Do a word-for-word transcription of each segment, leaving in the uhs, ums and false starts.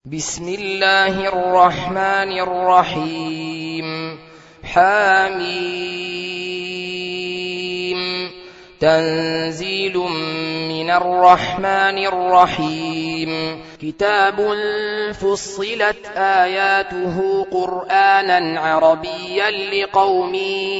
بسم الله الرحمن الرحيم. حميم. تنزيل من الرحمن الرحيم. كتاب فصلت آياته قرآنا عربيا لقوم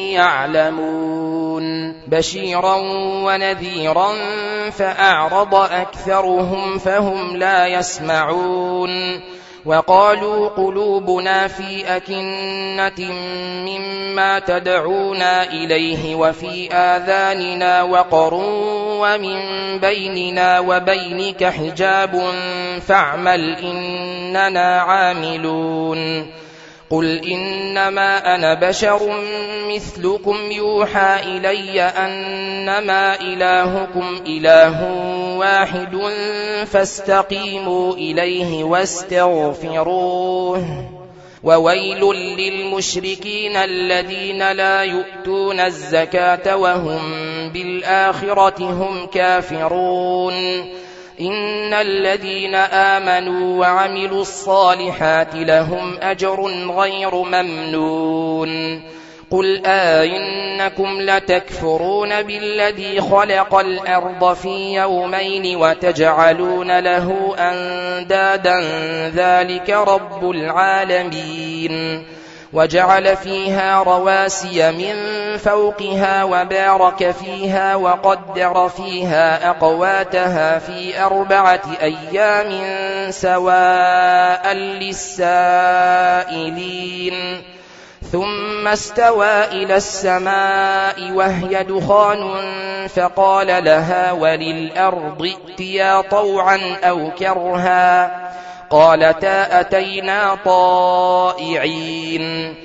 يعلمون بشيرا ونذيرا فأعرض أكثرهم فهم لا يسمعون وقالوا قلوبنا في أكنة مما تدعونا إليه وفي آذاننا وقر ومن بيننا وبينك حجاب فاعمل إننا عاملون. قل إنما أنا بشر مثلكم يوحى إلي أنما إلهكم إله واحد فاستقيموا إليه واستغفروه. وويل للمشركين الذين لا يؤتون الزكاة وهم بالآخرة هم كافرون. إن الذين آمنوا وعملوا الصالحات لهم أجر غير ممنون. قل آئنكم لتكفرون بالذي خلق الأرض في يومين وتجعلون له أندادا ذلك رب العالمين. وجعل فيها رواسي من فوقها وبارك فيها وقدر فيها أقواتها في أربعة أيام سواء للسائلين. ثم استوى إلى السماء وهي دخان فقال لها وللأرض ائتيا طوعا أو كرها قالتا أتينا طائعين.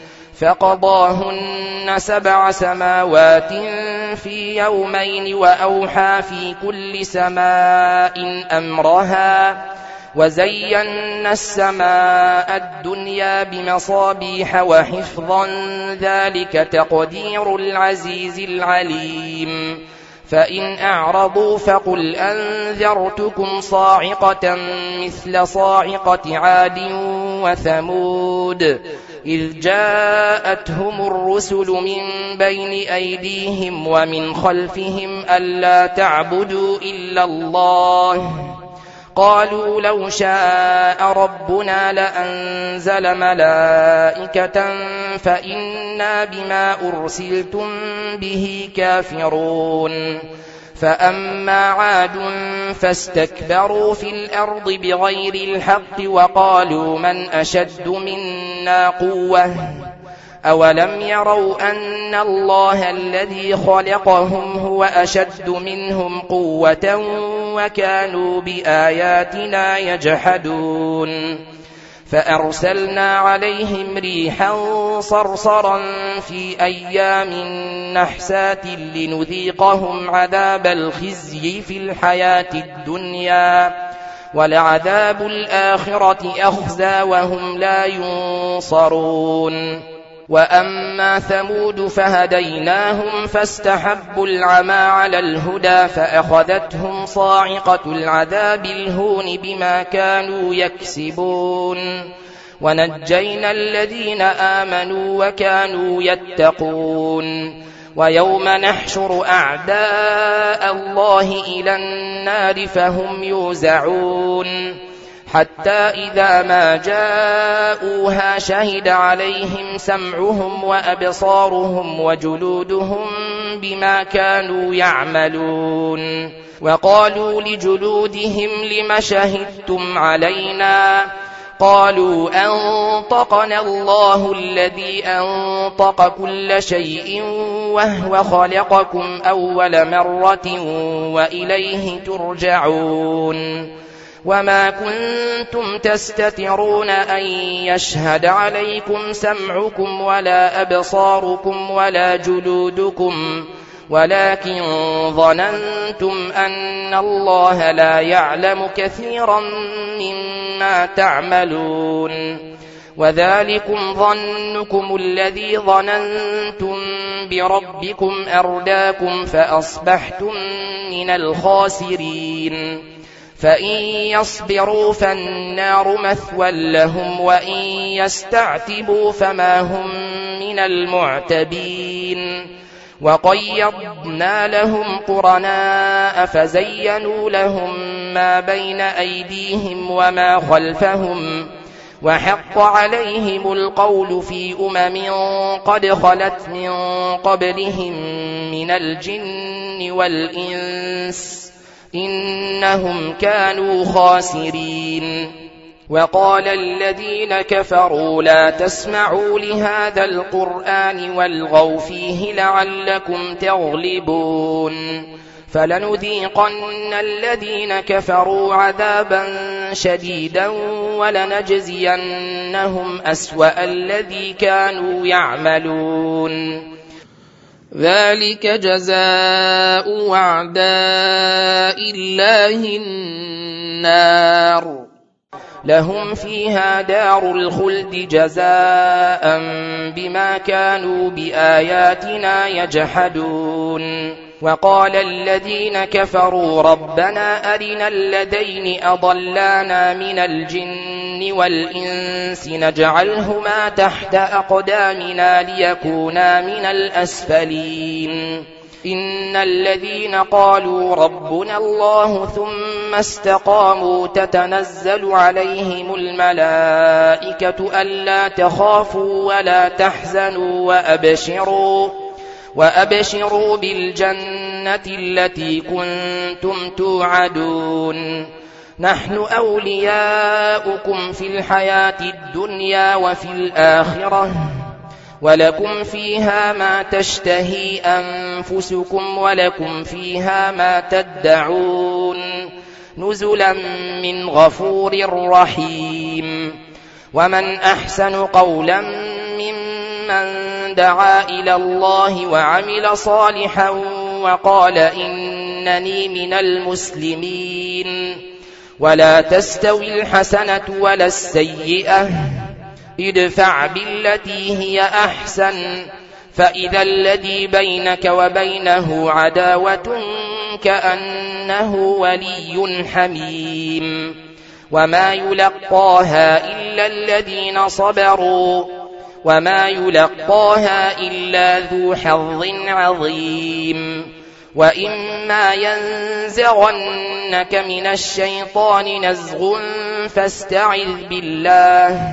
فقضاهن سبع سماوات في يومين وأوحى في كل سماء أمرها وزينا السماء الدنيا بمصابيح وحفظا ذلك تقدير العزيز العليم. فإن أعرضوا فقل أنذرتكم صاعقة مثل صاعقة عاد وثمود إذ جاءتهم الرسل من بين أيديهم ومن خلفهم ألا تعبدوا إلا الله قالوا لو شاء ربنا لأنزل ملائكة فإنا بما أرسلتم به كافرون. فأما عاد فاستكبروا في الأرض بغير الحق وقالوا من أشد منا قوة أولم يروا أن الله الذي خلقهم هو أشد منهم قوة وكانوا بآياتنا يجحدون. فأرسلنا عليهم ريحا صرصرا في أيام نحسات لنذيقهم عذاب الخزي في الحياة الدنيا ولعذاب الآخرة أخزى وهم لا ينصرون. وأما ثمود فهديناهم فاستحبوا العمى على الهدى فأخذتهم صاعقة العذاب الهون بما كانوا يكسبون. ونجينا الذين آمنوا وكانوا يتقون. ويوم نحشر أعداء الله إلى النار فهم يوزعون حتى إذا ما جاءوها شهد عليهم سمعهم وأبصارهم وجلودهم بما كانوا يعملون. وقالوا لجلودهم لم شهدتم علينا قالوا أنطقنا الله الذي أنطق كل شيء وهو خلقكم أول مرة وإليه ترجعون. وما كنتم تستترون أن يشهد عليكم سمعكم ولا أبصاركم ولا جلودكم ولكن ظننتم أن الله لا يعلم كثيرا مما تعملون. وذلكم ظنكم الذي ظننتم بربكم أرداكم فأصبحتم من الخاسرين. فإن يصبروا فالنار مثوى لهم وإن يستعتبوا فما هم من المعتبين وقيضنا لهم قرناء فزينوا لهم ما بين أيديهم وما خلفهم وحق عليهم القول في أمم قد خلت من قبلهم من الجن والإنس إنهم كانوا خاسرين وقال الذين كفروا لا تسمعوا لهذا القرآن والغوا فيه لعلكم تغلبون فلنذيقن الذين كفروا عذابا شديدا ولنجزينهم أسوأ الذي كانوا يعملون ذلك جزاء أعداء الله النار لهم فيها دار الخلد جزاء بما كانوا بآياتنا يجحدون وقال الذين كفروا ربنا أرنا الذين أضلانا من الجن والإنس نجعلهما تحت أقدامنا ليكونا من الأسفلين إن الذين قالوا ربنا الله ثم استقاموا تتنزل عليهم الملائكة ألا تخافوا ولا تحزنوا وأبشروا وأبشروا بالجنة التي كنتم توعدون نحن أولياؤكم في الحياة الدنيا وفي الآخرة ولكم فيها ما تشتهي أنفسكم ولكم فيها ما تدعون نزلا من غفور رحيم ومن أحسن قولا ممن دعا إلى الله وعمل صالحا وقال إنني من المسلمين ولا تستوي الحسنة ولا السيئة ادفع بالتي هي أحسن فإذا الذي بينك وبينه عداوة كأنه ولي حميم وما يلقاها إلا الذين صبروا وما يلقاها إلا ذو حظ عظيم وإما ينزغنك من الشيطان نزغ فاستعذ بالله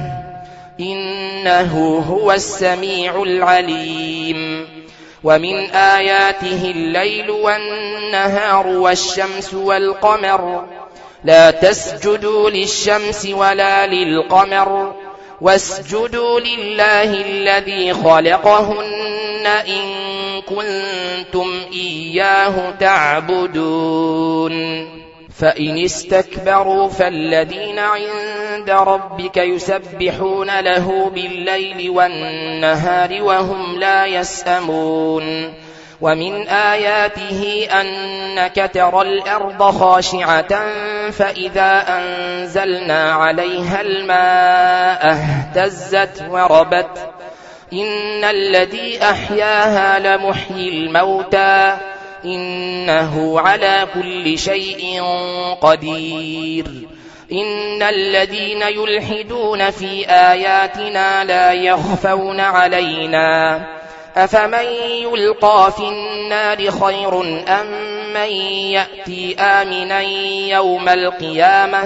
إنه هو السميع العليم ومن آياته الليل والنهار والشمس والقمر لا تسجدوا للشمس ولا للقمر واسجدوا لله الذي خلقهن إن كنتم إياه تعبدون فإن استكبروا فالذين عند ربك يسبحون له بالليل والنهار وهم لا يسأمون ومن آياته أنك ترى الأرض خاشعة فإذا أنزلنا عليها الماء اهتزت وربت إن الذي أحياها لمحيي الموتى إنه على كل شيء قدير إن الذين يلحدون في آياتنا لا يخفون علينا أفمن يلقى في النار خير أم من يأتي آمنا يوم القيامة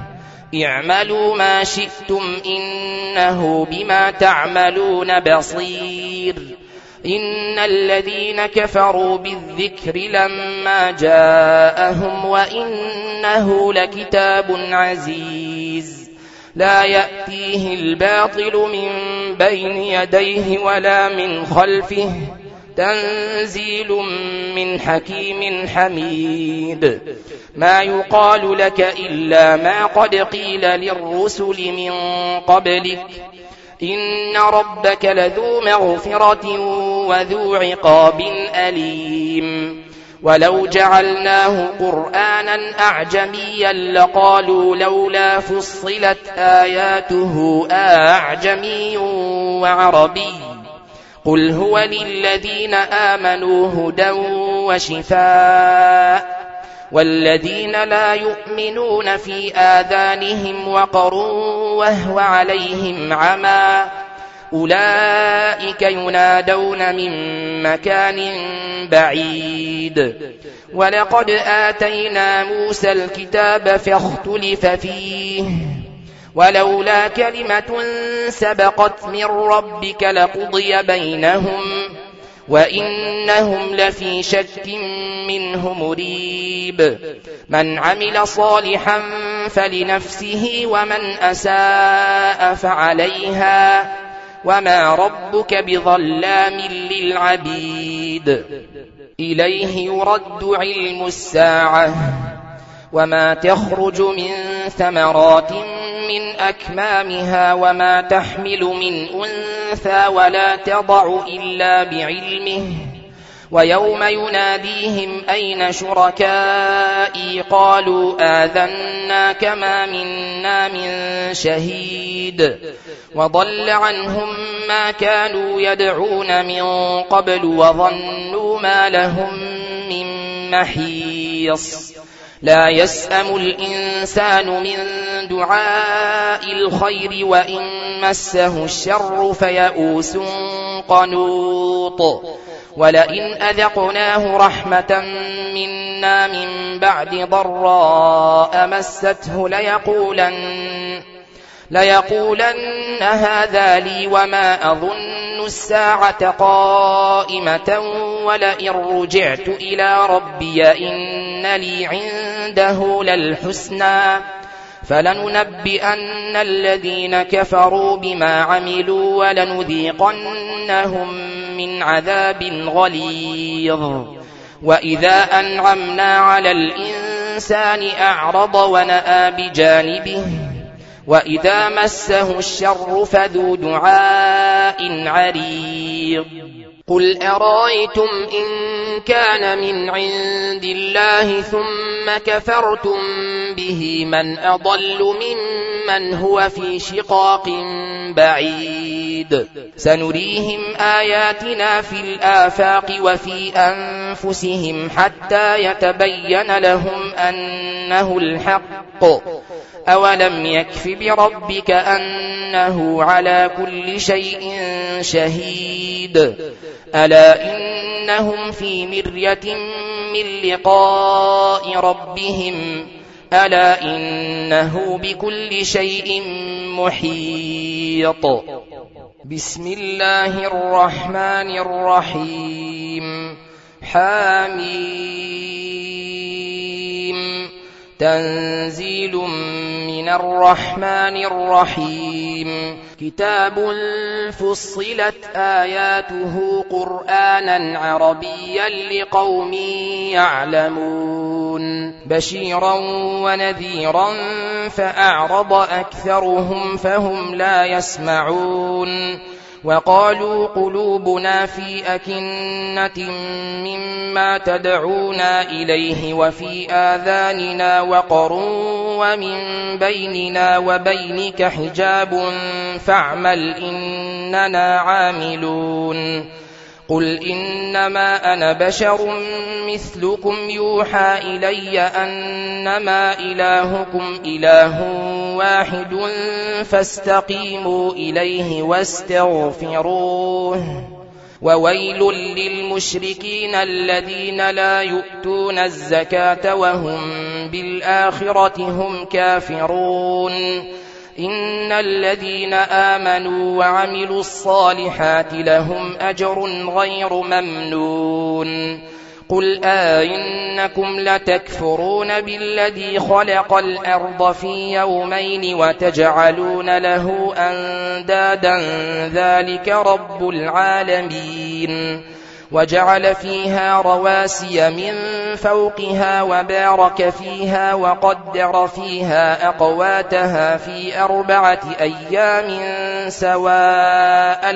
اعملوا ما شئتم إنه بما تعملون بصير إن الذين كفروا بالذكر لما جاءهم وإنه لكتاب عزيز لا يأتيه الباطل من بين يديه ولا من خلفه تنزيل من حكيم حميد ما يقال لك إلا ما قد قيل للرسل من قبلك إن ربك لذو مغفرة وذو عقاب أليم ولو جعلناه قرآنا أعجميا لقالوا لولا فصلت آياته أعجمي وعربي قل هو للذين آمنوا هدى وشفاء والذين لا يؤمنون في آذانهم وقر وهو عليهم عمى أولئك ينادون من مكان بعيد ولقد آتينا موسى الكتاب فاختلف فيه ولولا كلمة سبقت من ربك لقضي بينهم وإنهم لفي شك منه مريب من عمل صالحا فلنفسه ومن أساء فعليها وما ربك بظلام للعبيد إليه يرد علم الساعة وما تخرج من ثمرات من أكمامها وما تحمل من أنثى ولا تضع إلا بعلمه ويوم يناديهم أين شركائي قالوا آذناك ما منا من شهيد وضل عنهم ما كانوا يدعون من قبل وظنوا ما لهم من محيص لا يسأم الإنسان من دعاء الخير وإن مسه الشر فيئوس قنوط ولئن أذقناه رحمة منا من بعد ضراء مسته ليقولن ليقولن هذا لي وما أظن الساعة قائمة ولئن رجعت إلى ربي إن لي عنده للحسنى فلننبئن الذين كفروا بما عملوا ولنذيقنهم من عذاب غليظ وإذا أنعمنا على الإنسان أعرض ونأى بجانبه وإذا مسه الشر فذو دعاء عريض قل أرأيتم إن كان من عند الله ثم كفرتم به من أضل ممن هو في شقاق بعيد سنريهم آياتنا في الآفاق وفي أنفسهم حتى يتبين لهم أنه الحق أولم يكف بربك أنه على كل شيء شهيد ألا إنهم في مرية من لقاء ربهم ألا إنه بكل شيء محيط بسم الله الرحمن الرحيم حميم تنزيل من الرحمن الرحيم كتاب فصلت آياته قرآنا عربيا لقوم يعلمون بشيرا ونذيرا فأعرض أكثرهم فهم لا يسمعون وقالوا قلوبنا في أكنة مما تدعونا إليه وفي آذاننا وقر ومن بيننا وبينك حجاب فاعمل إننا عاملون قل إنما أنا بشر مثلكم يوحى إلي أنما إلهكم إله واحد فاستقيموا إليه واستغفروه وويل للمشركين الذين لا يؤتون الزكاة وهم بالآخرة هم كافرون إن الذين آمنوا وعملوا الصالحات لهم أجر غير ممنون قل آئنكم لتكفرون بالذي خلق الأرض في يومين وتجعلون له أندادا ذلك رب العالمين وجعل فيها رواسي من فوقها وبارك فيها وقدر فيها أقواتها في أربعة أيام سواء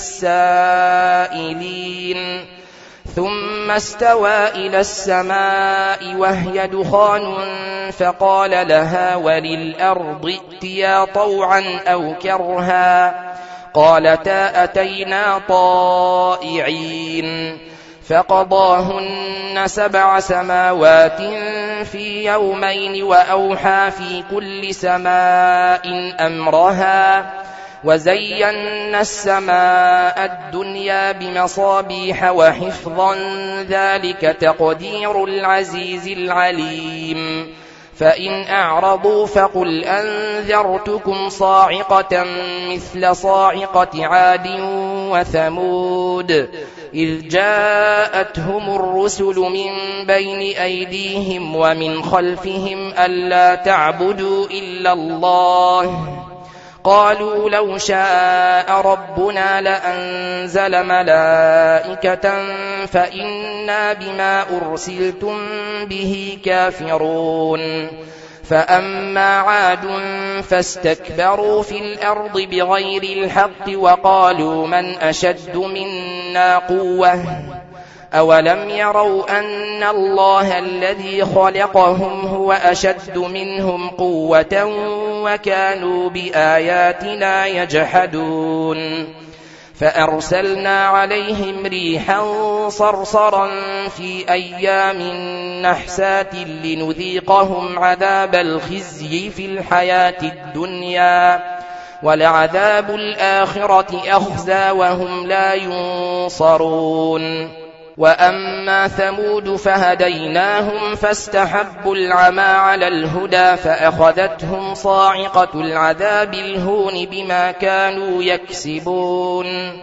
للسائلين ثم استوى إلى السماء وهي دخان فقال لها وللأرض ائتيا طوعا أو كرها قالتا أتينا طائعين فقضاهن سبع سماوات في يومين وأوحى في كل سماء أمرها وزينا السماء الدنيا بمصابيح وحفظا ذلك تقدير العزيز العليم فإن أعرضوا فقل أنذرتكم صاعقة مثل صاعقة عاد وثمود إذ جاءتهم الرسل من بين أيديهم ومن خلفهم ألا تعبدوا إلا الله قالوا لو شاء ربنا لأنزل ملائكة فإنا بما أرسلتم به كافرون فأما عاد فاستكبروا في الأرض بغير الحق وقالوا من أشد منا قوة أولم يروا أن الله الذي خلقهم هو أشد منهم قوة وكانوا بآياتنا يجحدون فأرسلنا عليهم ريحا صرصرا في أيام نحسات لنذيقهم عذاب الخزي في الحياة الدنيا ولعذاب الآخرة أخزى وهم لا ينصرون وأما ثمود فهديناهم فاستحبوا العمى على الهدى فأخذتهم صاعقة العذاب الهون بما كانوا يكسبون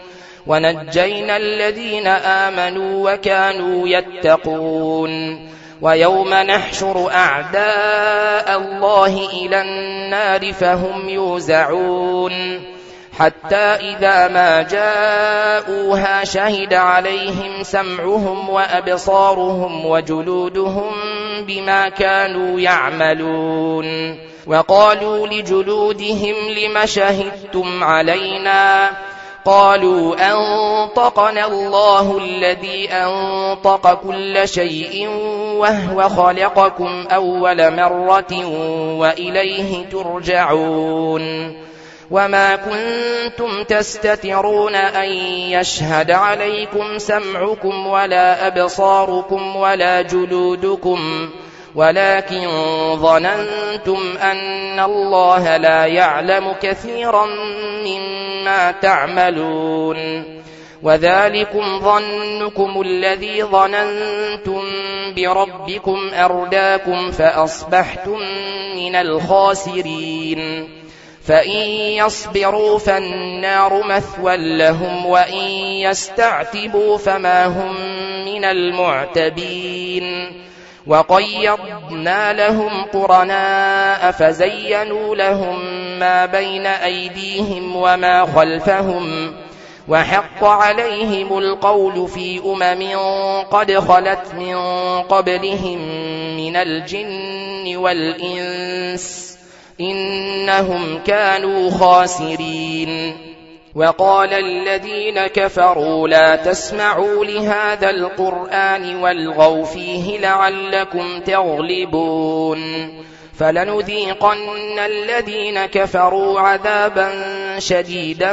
ونجينا الذين آمنوا وكانوا يتقون ويوم نحشر أعداء الله إلى النار فهم يوزعون حتى إذا ما جاءوها شهد عليهم سمعهم وأبصارهم وجلودهم بما كانوا يعملون وقالوا لجلودهم لم شهدتم علينا قالوا أنطقنا الله الذي أنطق كل شيء وهو خلقكم أول مرة وإليه ترجعون وما كنتم تستترون أن يشهد عليكم سمعكم ولا أبصاركم ولا جلودكم ولكن ظننتم أن الله لا يعلم كثيرا مما تعملون وذلكم ظنكم الذي ظننتم بربكم أرداكم فأصبحتم من الخاسرين فإن يصبروا فالنار مثوى لهم وإن يستعتبوا فما هم من المعتبين وقيضنا لهم قرناء فزينوا لهم ما بين أيديهم وما خلفهم وحق عليهم القول في أمم قد خلت من قبلهم من الجن والإنس إنهم كانوا خاسرين وقال الذين كفروا لا تسمعوا لهذا القرآن والغوا فيه لعلكم تغلبون فلنذيقن الذين كفروا عذابا شديدا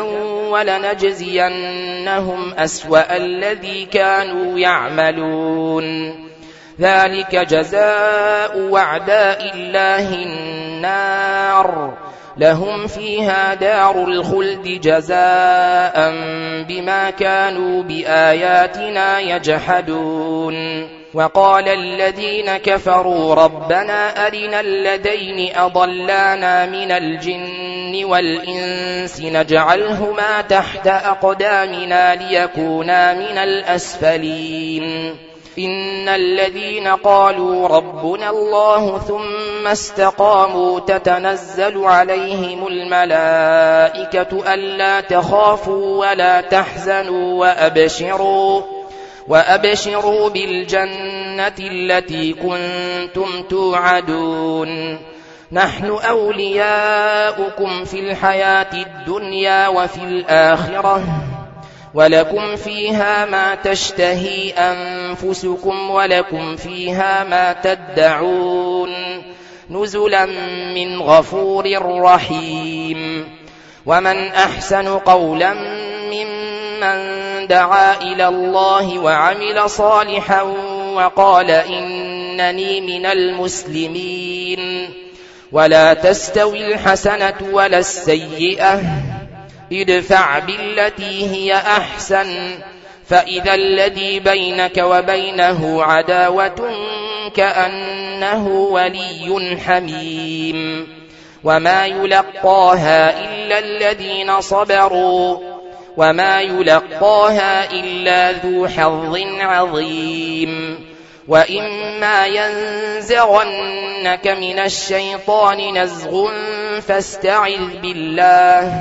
ولنجزينهم أسوأ الذي كانوا يعملون ذلك جزاء وعداء الله النار لهم فيها دار الخلد جزاء بما كانوا بآياتنا يجحدون وقال الذين كفروا ربنا أرنا الذين أضلانا من الجن والإنس نجعلهما تحت أقدامنا ليكونا من الأسفلين إن الذين قالوا ربنا الله ثم استقاموا تتنزل عليهم الملائكة ألا تخافوا ولا تحزنوا وأبشروا وأبشروا بالجنة التي كنتم توعدون نحن أولياؤكم في الحياة الدنيا وفي الآخرة ولكم فيها ما تشتهي أنفسكم ولكم فيها ما تدعون نزلا من غفور رحيم ومن أحسن قولا ممن من دعا إلى الله وعمل صالحا وقال إنني من المسلمين ولا تستوي الحسنة ولا السيئة ادفع بالتي هي أحسن فإذا الذي بينك وبينه عداوة كأنه ولي حميم وما يلقاها إلا الذين صبروا وما يلقاها إلا ذو حظ عظيم وإما ينزغنك من الشيطان نزغ فاستعذ بالله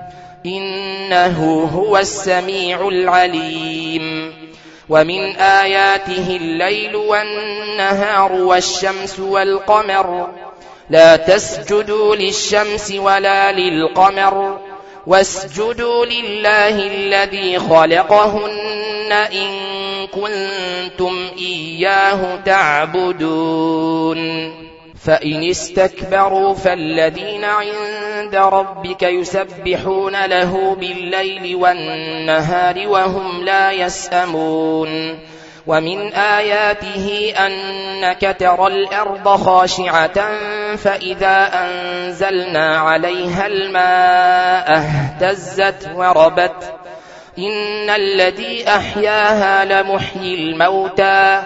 إنه هو السميع العليم ومن آياته الليل والنهار والشمس والقمر لا تسجدوا للشمس ولا للقمر واسجدوا لله الذي خلقهن إن كنتم إياه تعبدون فإن استكبروا فالذين عند ربك يسبحون له بالليل والنهار وهم لا يسأمون ومن آياته أنك ترى الأرض خاشعة فإذا أنزلنا عليها الماء اهتزت وربت إن الذي أحياها لمحيي الموتى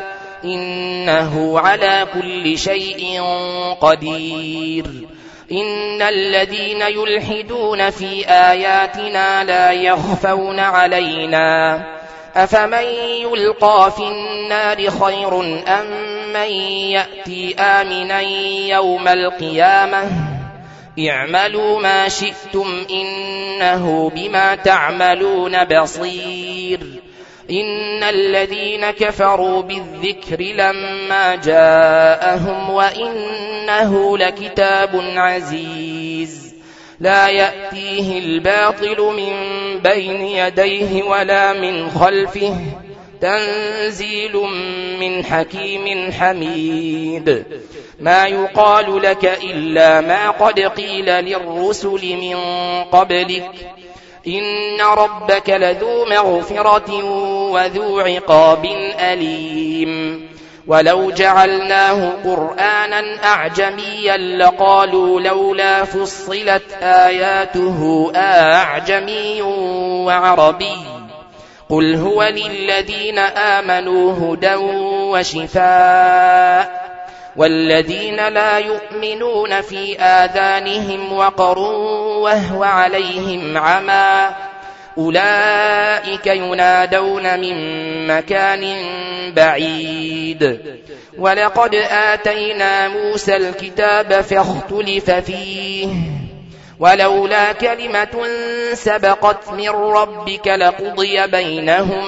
إنه على كل شيء قدير إن الذين يلحدون في آياتنا لا يخفون علينا أفمن يلقى في النار خير أم من يأتي آمنا يوم القيامة اعملوا ما شئتم إنه بما تعملون بصير إن الذين كفروا بالذكر لما جاءهم وإنه لكتاب عزيز لا يأتيه الباطل من بين يديه ولا من خلفه تنزيل من حكيم حميد ما يقال لك إلا ما قد قيل للرسل من قبلك إن ربك لذو مغفرة وذو عقاب أليم ولو جعلناه قرآنا أعجميا لقالوا لولا فصلت آياته أعجمي وعربي قل هو للذين آمنوا هدى وشفاء والذين لا يؤمنون في آذانهم وقر وهو عليهم عمى أولئك ينادون من مكان بعيد ولقد آتينا موسى الكتاب فاختلف فيه ولولا كلمة سبقت من ربك لقضي بينهم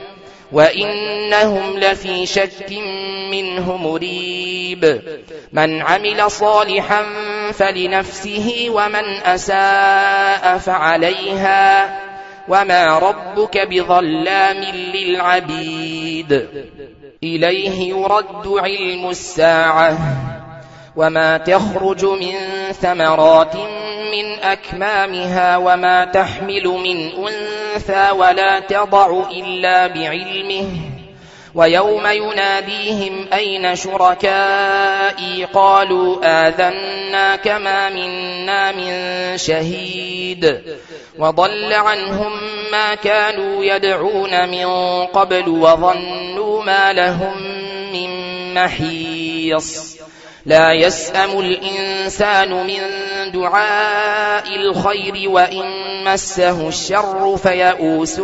وإنهم لفي شك منه مريب من عمل صالحا فلنفسه ومن أساء فعليها وما ربك بظلام للعبيد إليه يرد علم الساعة وما تخرج من ثمرات من أكمامها وما تحمل من أنثى ولا تضع إلا بعلمه ويوم يناديهم أين شركائي قالوا آذناك ما منا من شهيد وضل عنهم ما كانوا يدعون من قبل وظنوا ما لهم من محيص لا يسأم الإنسان من دعاء الخير وإن مسه الشر فيئوس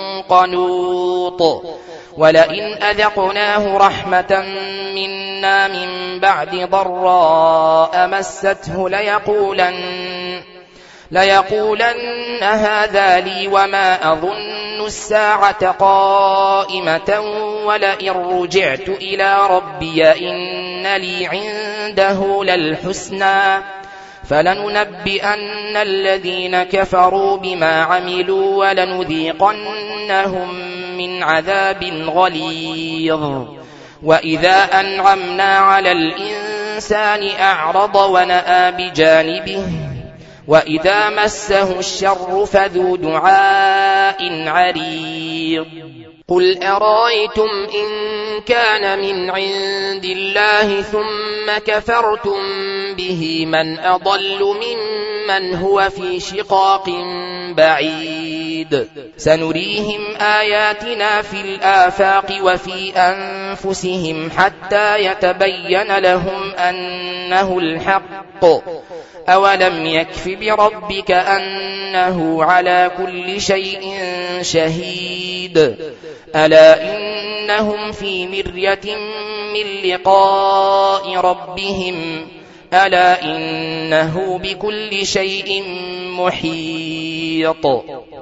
قنوط ولئن أذقناه رحمة منا من بعد ضراء مسته ليقولن ليقولن هذا لي وما أظن الساعة قائمة ولئن رجعت إلى ربي إن لي عنده للحسنى فلننبئن الذين كفروا بما عملوا ولنذيقنهم من عذاب غليظ وإذا أنعمنا على الإنسان أعرض ونأى بجانبه وإذا مسه الشر فذو دعاء عريض قل أرأيتم إن كان من عند الله ثم كفرتم به من أضل ممن هو في شقاق بعيد سنريهم آياتنا في الآفاق وفي أنفسهم حتى يتبين لهم أنه الحق أولم يكف بربك أنه على كل شيء شهيد ألا إنهم في مرية من لقاء ربهم ألا إنه بكل شيء محيط